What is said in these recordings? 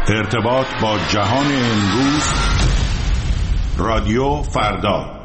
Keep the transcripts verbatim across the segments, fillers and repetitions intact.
ارتباط با جهان امروز، رادیو فردا.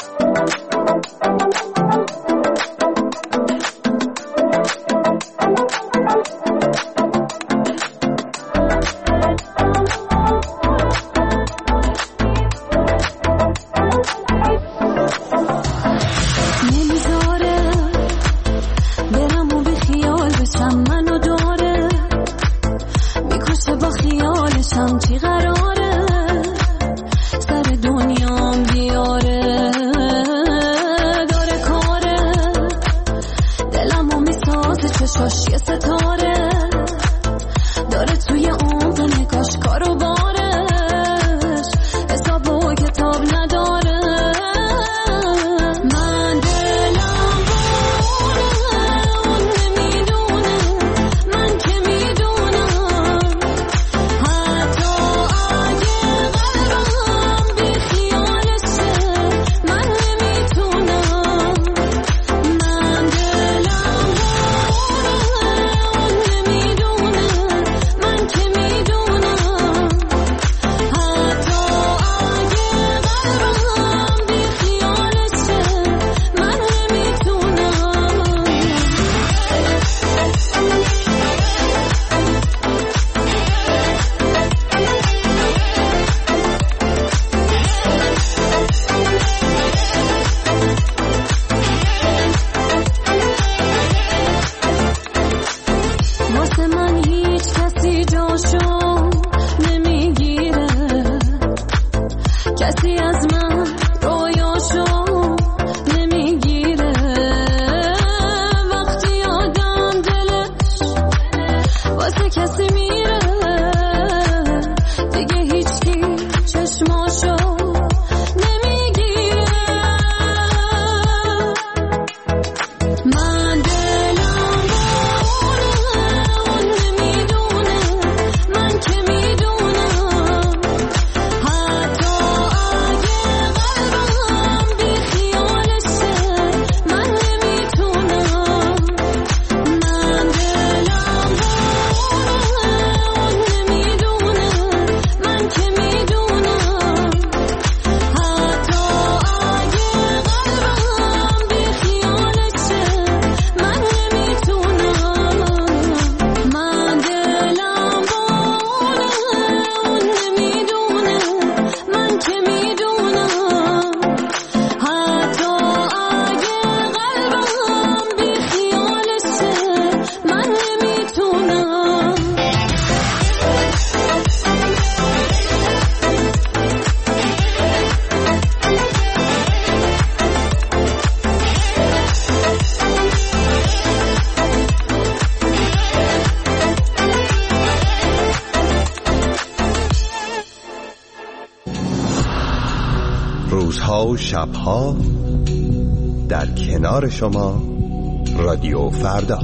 روزها و شبها در کنار شما، رادیو فردا.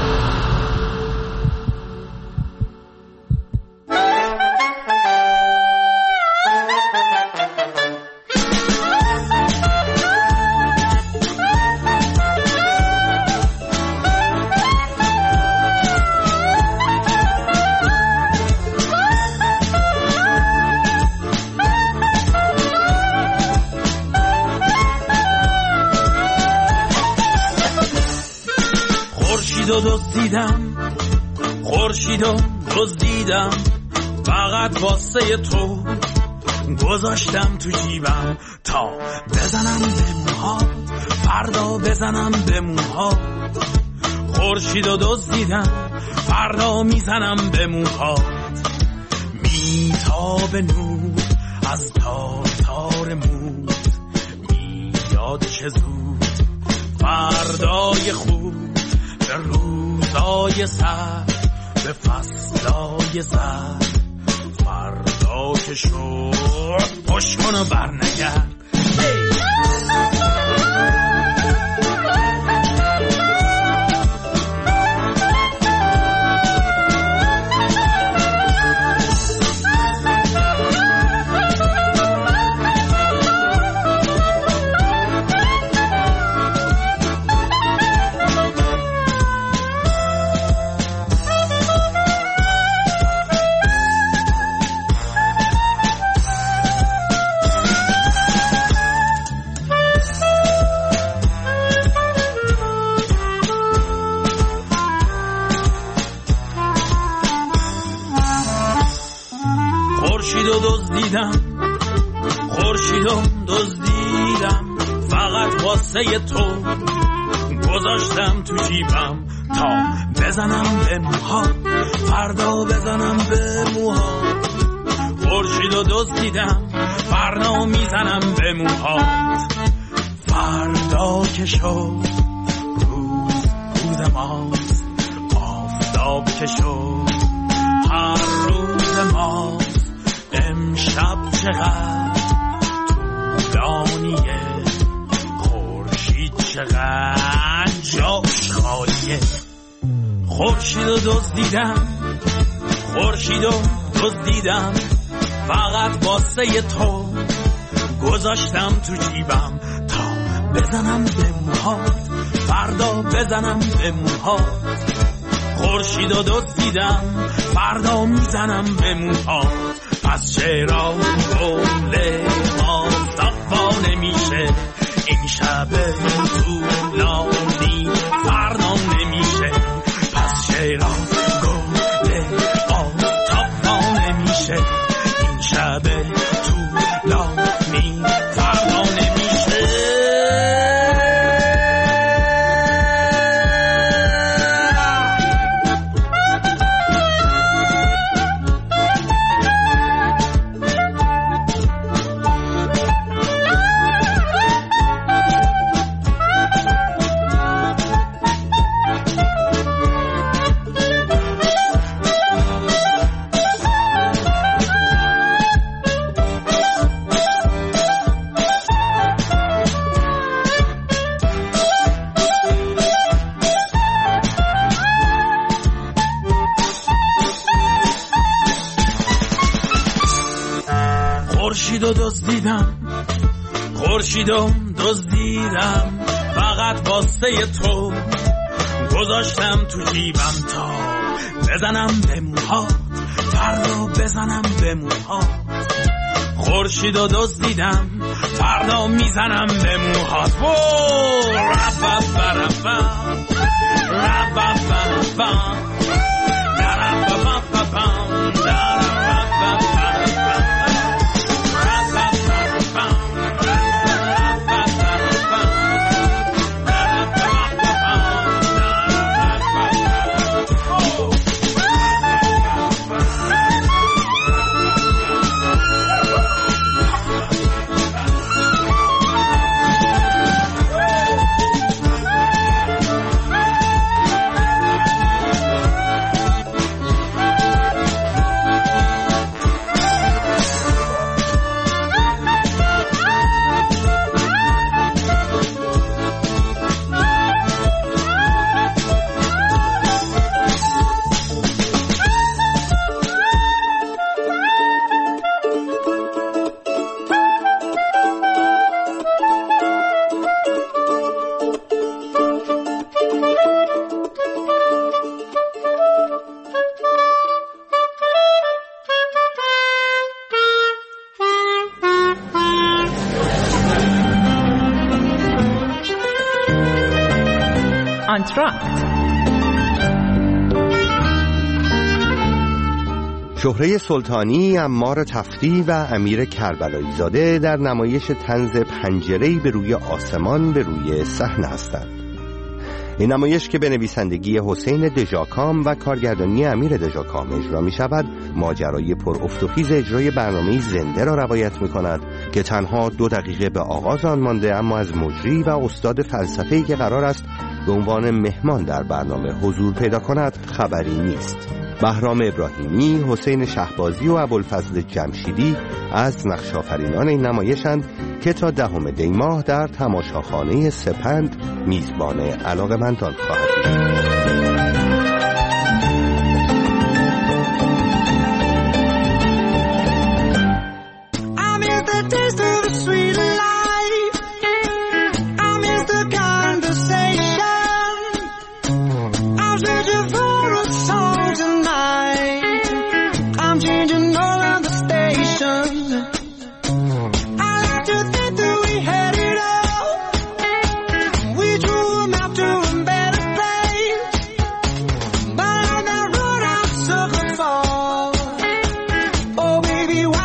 خورشید و دزدیدم فقط واسه تو، گذاشتم تو جیبم تا بزنم به موهات، فردا بزنم به موهات. خورشید و دزدیدم فردا میزنم به موهات، میتاب نور از تار تار موت، میاد چه زود فردای خوب، به روزای سر، به فصلای زر، فردا که شد پشت کن و برنگرد. خورشید و دزدیدم خورشید و دزدیدم فقط واسه تو گذاشتم تو جیبم تا بزنم به موهات فردا بزنم به موهات خورشید و دزدیدم فردا میزنم به موهات فردا که شد روز روز ماست آفتاب که شد هر روز ماست امشب چقدر طولانیه خورشید چقدر جاش خالیه خورشید و دزدیدم خورشید و دزدیدم فقط واسه تو گذاشتم تو جیبم تا بزنم به موهات فردا بزنم به موهات خورشید و دزدیدم فردا میزنم به موهات پس چرا گل آفتاب نمیشه این شب طولانی فردا نمیشه پس چرا گل آفتاب نمیشه این شب طولانی فردا نمیشه خورشید و دزدیدم خورشید و دزدیدم فقط واسه تو گذاشتم تو جیبم تا بزنم به موهات فردا بزنم به موهات خورشید و دزدیدم فردا میزنم به موهات رب رب رب رب رب شهره سلطانی، عمار تفتی و امیر کربلایی زاده در نمایش طنز پنجره‌ای به روی آسمان به روی صحنه هستند. این نمایش که به نویسندگی حسین دژاکام و کارگردانی امیر دژاکام اجرا می شود، ماجرای پر افت و خیز اجرای برنامه زنده را روایت می کند که تنها دو دقیقه به آغاز آن مانده، اما از مجری و استاد فلسفه‌ای که قرار است به عنوان مهمان در برنامه حضور پیدا کند خبری نیست. بهرام ابراهیمی، حسین شهبازی و ابوالفضل جمشیدی از نقش‌آفرینان این نمایشند که تا دهم دی ماه در تماشاخانه سپند میزبان علاقه‌مندان خواهد بود. Baby,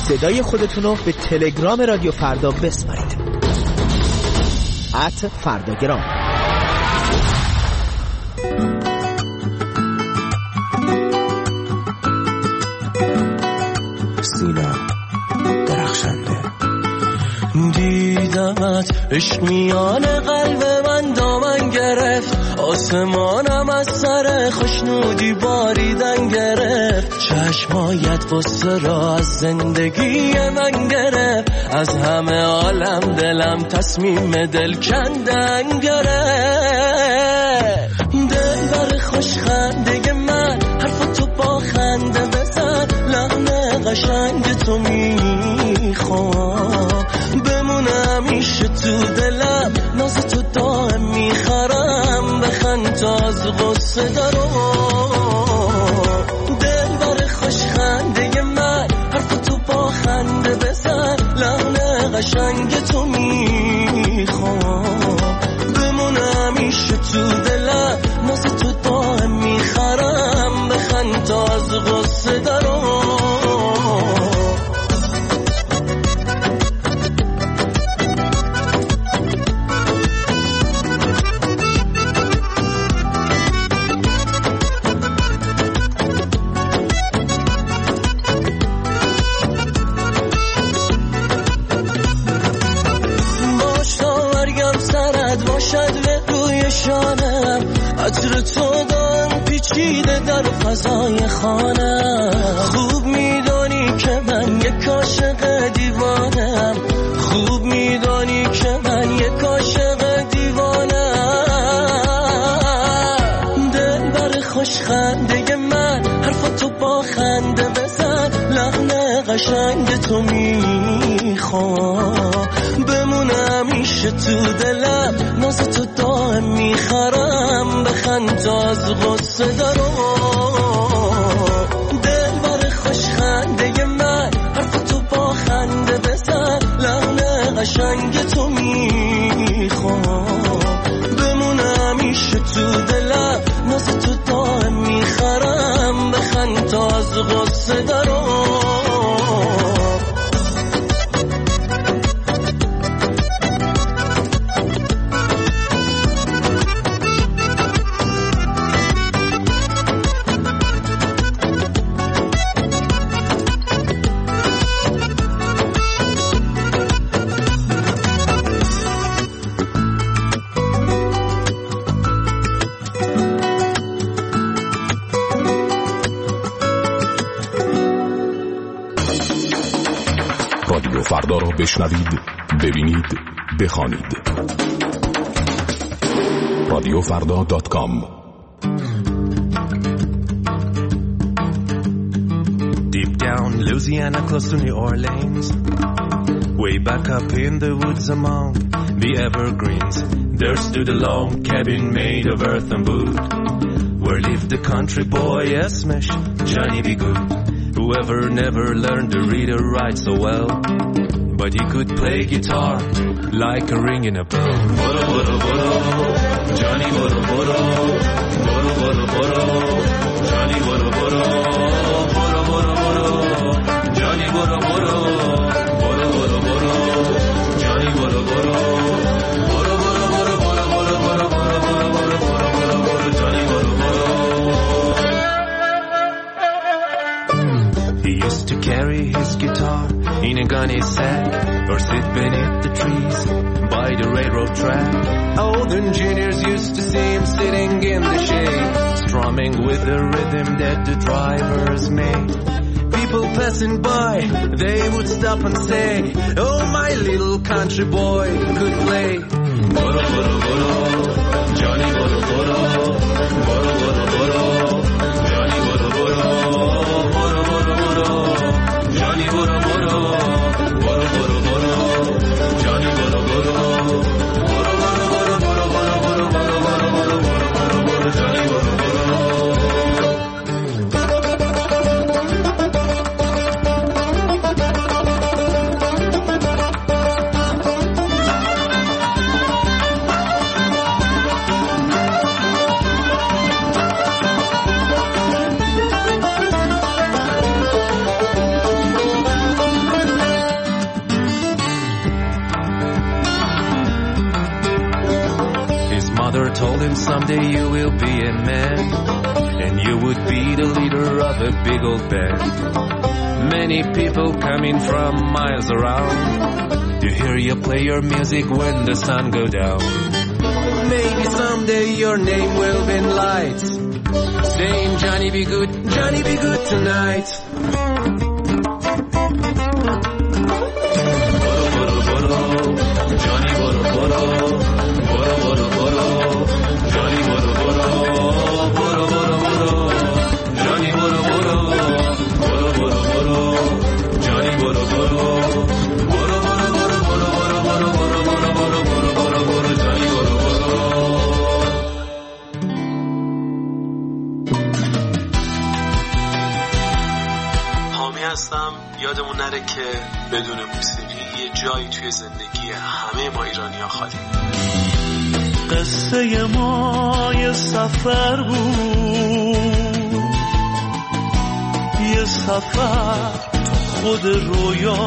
صدای خودتون رو به تلگرام رادیو فردا بسپارید. ات فرداگرام. سینا درخشنده. دیدمت عشق میان قلب من دامن گرفت، آسمانم از سر خوشنودی باریدن گرفت، چشمایت واسه را از زندگی من گرفت، از همه عالم دلم تصمیم دل کندن گرفت. دل بر خوش خنده من حرف تو با خنده بزن، لحن قشنگ تو میخوام بمونه همیشه تو دلم، ناز تو دائم میخرم، بخند تا از غصه دارم. دل بر خوش خنده من حرف تو با خنده بزن، لحن قشنگ تو میخوام بمونه همیشه تو دلم، ناز تو دائم میخرم، بخند تا از غصه دارم. عطر تو دان پیچیده در فضای خانم، خوب میدانی که من یک عاشق دیوانم، خوب میدانی که من یک عاشق دیوانم. دل بر خوش خنده من حرف تو با خنده بزن، لحن قشنگ تو میخوام بمونه همیشه تو دلم، ناز تو دائم میخرم، بخند تا از غصه دارم. دل بر خوش خنده من حرف تو با خنده بزن، لحن قشنگ تو میخوام بمونه همیشه تو دلم، ناز تو دائم میخرم، بخند تا از غصه دارم. فردا رو بشنوید، ببینید، بخوانید. رادیو فردا دات کام. Deep down Louisiana, close to New Orleans, way back up in the woods among the evergreens, there stood a log cabin made of earth and wood, where lived the country boy Esmesh, Johnny B. Good, whoever never learned to read or write so well, but he could play guitar like a ring in a bell. Boro, boro, boro, Johnny boro, boro, boro, boro, boro, Johnny boro, boro, boro, boro, boro, Johnny boro, boro, boro, boro, boro, Johnny boro, boro, boro, boro, boro, boro, boro, boro, boro, boro, boro, boro, boro, Johnny boro, boro. He used to carry his guitar in a gunny sack, or sit beneath the trees by the railroad track. Old engineers used to see him sitting in the shade, strumming with the rhythm that the drivers made. People passing by, they would stop and say, oh, my little country boy could play. Boro, boro, boro, Johnny boro, boro, boro, boro, boro, Johnny boro, boro, boro, boro, boro, Johnny boro, boro, boro, boro, boro, Johnny boro, boro, boro, boro, boro, boro, boro, boro, boro, boro, boro, boro, Johnny boro, boro. told him someday you will be a man, and you would be the leader of a big old band. Many people coming from miles around to hear you play your music when the sun go down. Maybe someday your name will be in lights, saying Johnny be good, Johnny be good tonight. Johnny boro boro, boro boro boro, Johnny boro boro, boro boro boro, Johnny boro boro, boro boro boro, Johnny boro boro, boro boro boro boro boro boro boro boro boro boro boro, Johnny boro boro. حامی هستم. یادمون نره که بدون موسیقی یه جایی توی زندگی همه ما ایرانی‌ها خالی. قصه ما یه سفر بود، یه سفر تو خود رویا،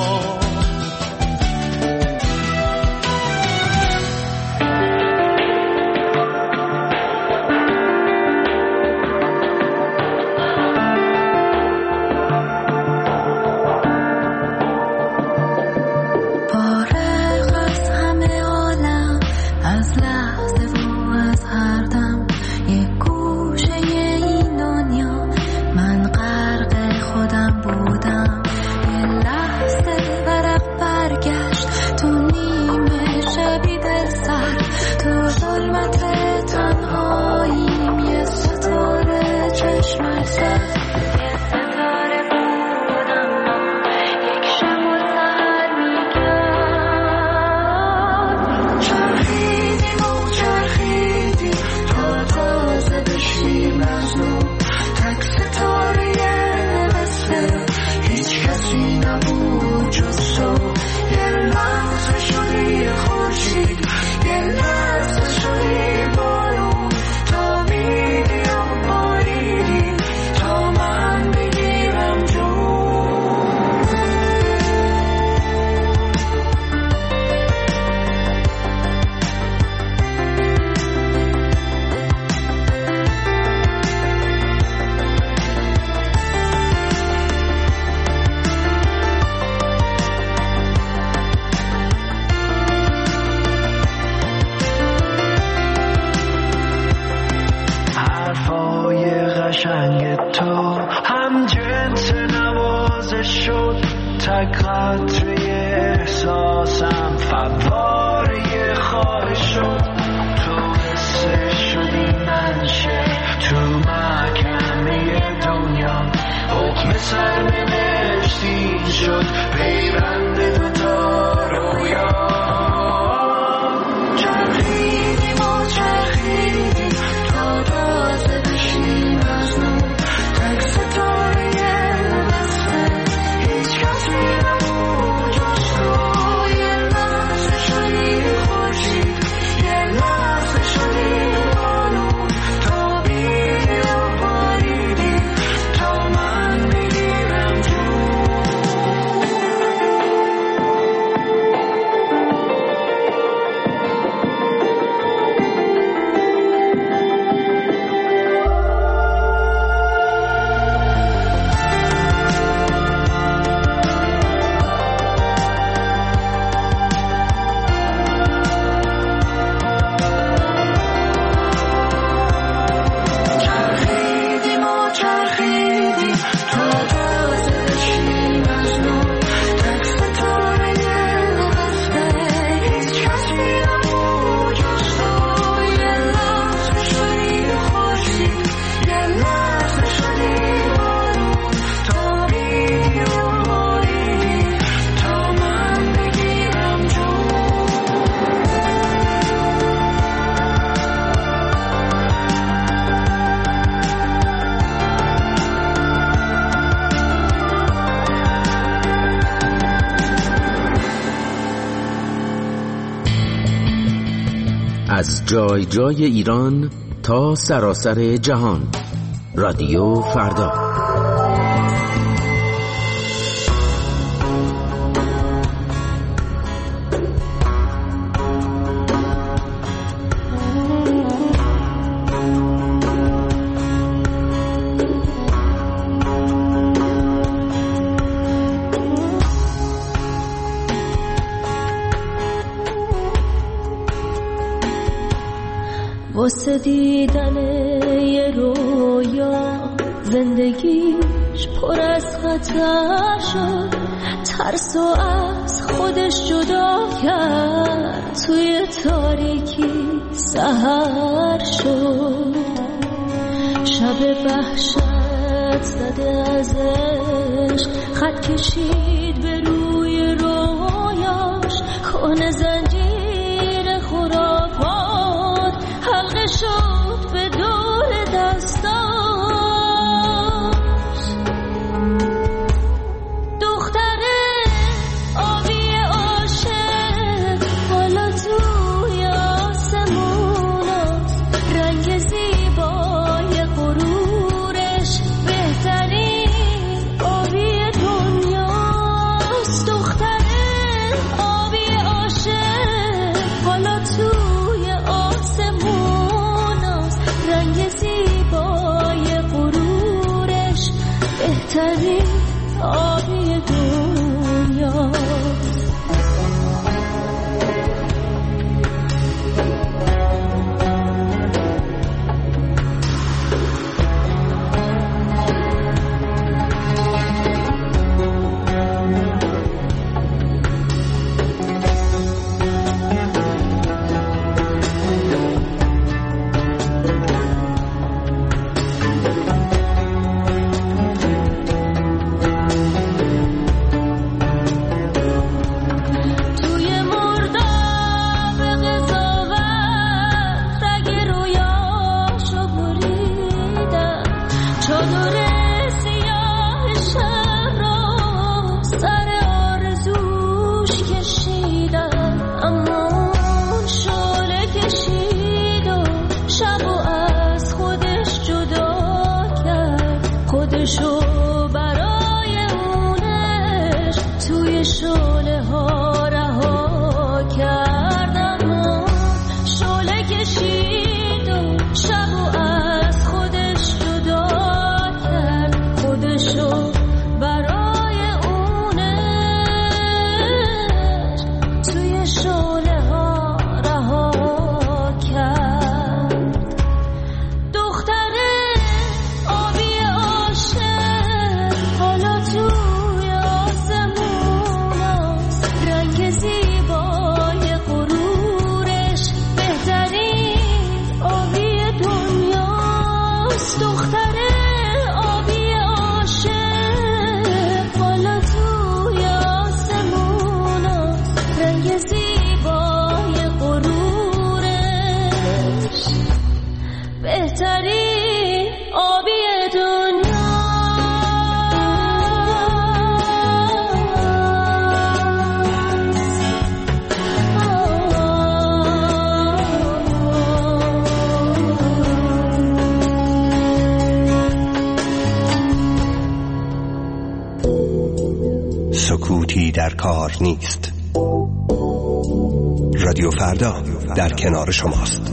از جای جای ایران تا سراسر جهان. رادیو فردا. واسه دیدن یه رویا زندگیش پر از خطر شد، ترسو از خودش جدا کرد، توی تاریکی سحر شد. شب وحشت زده از عشق خط کشید به روی رویاش، کنه زنجیر خرافات حلقه شد به دور دستاش. دختره آبی عاشق حالا توی آسموناست، رنگ زیبای غرورش بهترین آبی دنیاست. دختره آبی عاشق حالا توی آسموناست، رنگ زیبای غرورش بهترین آبی دنیاست. سکوتی در کار نیست. رادیو فردا در کنار شماست.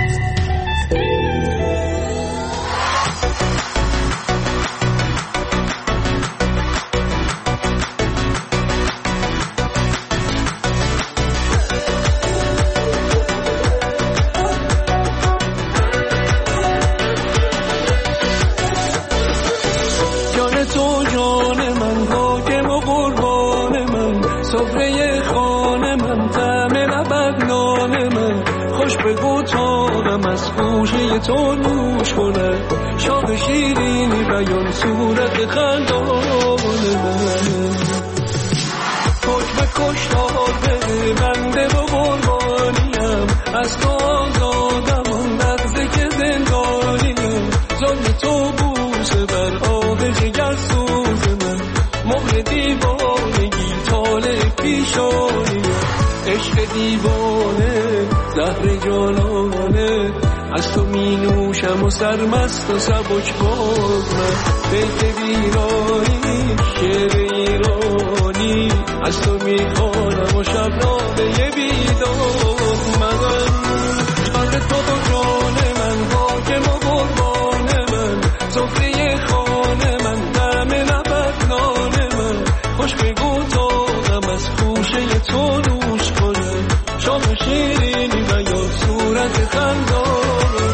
تو نوش کنه شاد شیرینی بیان صورت خندان من، حکم کشتار بده بنده و قربانیم، از تو آزادم آن لحظه که زندانیم، ظلم تو بوسه بر آب جگر سوز من، مهر دیوانگی طالع پیشانیم، عشق دیوانه زهر جانانه، از تو می نوشم و سرمست و سبک باز من، بیت ویرانی شعر ایرانی، از تو می خوانم و شب ناله بیدار من، جان تو و جان من حاکم و قربان من، سفره خانه من دم لبت نان من، خوش بگو تاقم از خوشه تو نوش کنه، شام شیرینی و یا صورت خندان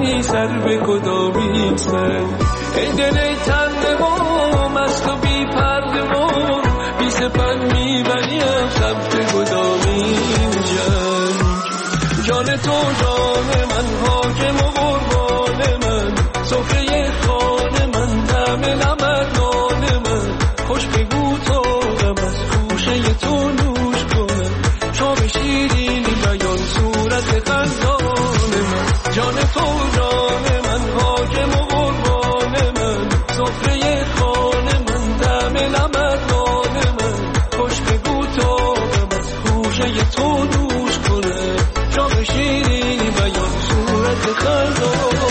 میزنی سر به کدامین سنگ. ای دل ای تن ما مست و بی پرده ما بی سپن میبریم سمت کدامین جنگ. جان تو جان من حاکم و قربان من سفره خانه من دم نمد نان من خوش بگو تا غم از خوشه تو نوش کنم شام شیرینی بیان صورت خندان من. جان تو جان من حاکم و قربان من سفره خانه من دم نمد نان من خوش بگو تا غم از خوشه تو نوش کنم شام شیرینی بیان صورت خندان.